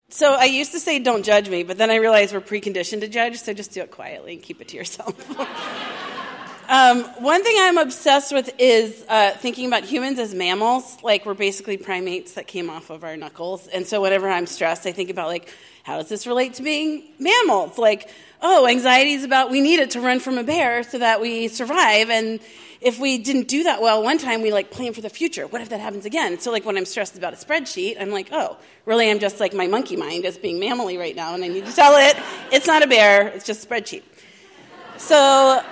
So I used to say, don't judge me, but then I realized we're preconditioned to judge, so just do it quietly and keep it to yourself. One thing I'm obsessed with is thinking about humans as mammals. Like, we're basically primates that came off of our knuckles. And so whenever I'm stressed, I think about, like, how does this relate to being mammals? Like, anxiety is about we need it to run from a bear so that we survive. And if we didn't do that well one time, we, like, plan for the future. What if that happens again? So, like, when I'm stressed about a spreadsheet, I'm like, really, I'm just, like, my monkey mind is being mammally right now, and I need to tell it it's not a bear, it's just a spreadsheet. So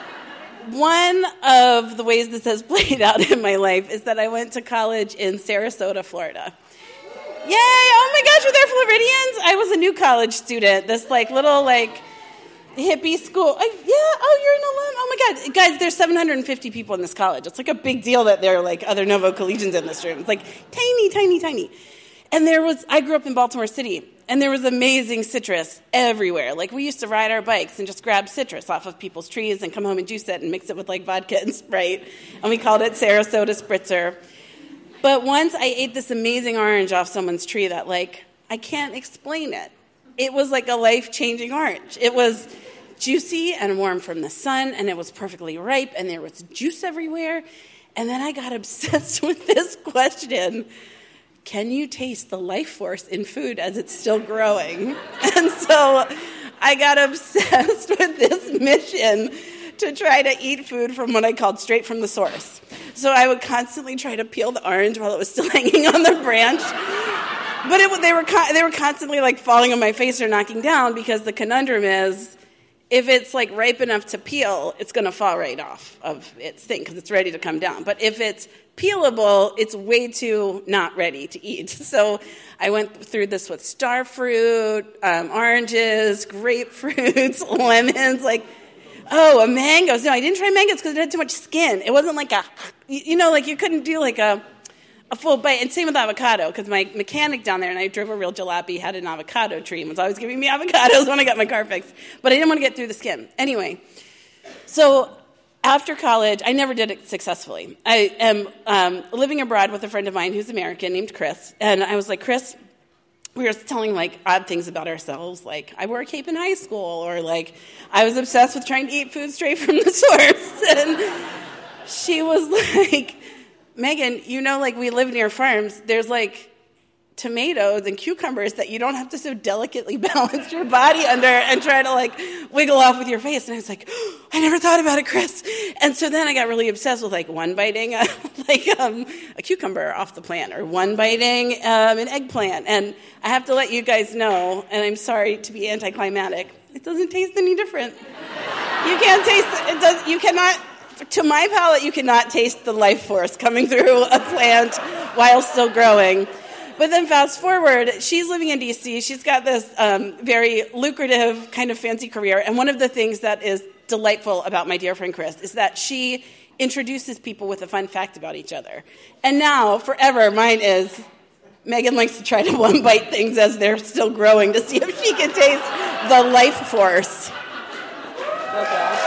one of the ways this has played out in my life is that I went to college in Sarasota, Florida. Yay! Oh my gosh, were there Floridians? I was a new college student, this, like, little, like, hippie school. You're an alum? Oh my God. Guys, there's 750 people in this college. It's like a big deal that there are, like, other Novo collegians in this room. It's like tiny, tiny, tiny. And I grew up in Baltimore City, and there was amazing citrus everywhere. Like, we used to ride our bikes and just grab citrus off of people's trees and come home and juice it and mix it with, like, vodka and Sprite. And we called it Sarasota Spritzer. But once I ate this amazing orange off someone's tree that, like, I can't explain it. It was like a life-changing orange. It was juicy and warm from the sun, and it was perfectly ripe, and there was juice everywhere. And then I got obsessed with this question: can you taste the life force in food as it's still growing? And so I got obsessed with this mission to try to eat food from what I called straight from the source. So I would constantly try to peel the orange while it was still hanging on the branch. But they were constantly, like, falling on my face or knocking down, because the conundrum is, if it's, like, ripe enough to peel, it's going to fall right off of its thing because it's ready to come down. But if it's peelable, it's way too not ready to eat. So I went through this with star fruit, oranges, grapefruits, lemons, like, mangoes. No, I didn't try mangoes because it had too much skin. It wasn't like you couldn't do, like, a full bite. And same with avocado, because my mechanic down there, and I drove a real jalopy, had an avocado tree and was always giving me avocados when I got my car fixed. But I didn't want to get through the skin. Anyway, so after college, I never did it successfully. I am living abroad with a friend of mine who's American named Chris. And I was like, Chris, we were telling, like, odd things about ourselves. Like, I wore a cape in high school, or, like, I was obsessed with trying to eat food straight from the source. And she was like, Megan, like, we live near farms. There's, like, tomatoes and cucumbers that you don't have to so delicately balance your body under and try to, like, wiggle off with your face. And I was like, I never thought about it, Chris. And so then I got really obsessed with, like, one biting a cucumber off the plant, or one biting an eggplant. And I have to let you guys know, and I'm sorry to be anticlimactic, it doesn't taste any different. You can't taste it. You cannot. To my palate, you cannot taste the life force coming through a plant while still growing. But then fast forward, she's living in D.C. She's got this very lucrative kind of fancy career. And one of the things that is delightful about my dear friend Chris is that she introduces people with a fun fact about each other. And now, forever, mine is Megan likes to try to one-bite things as they're still growing to see if she can taste the life force. Okay.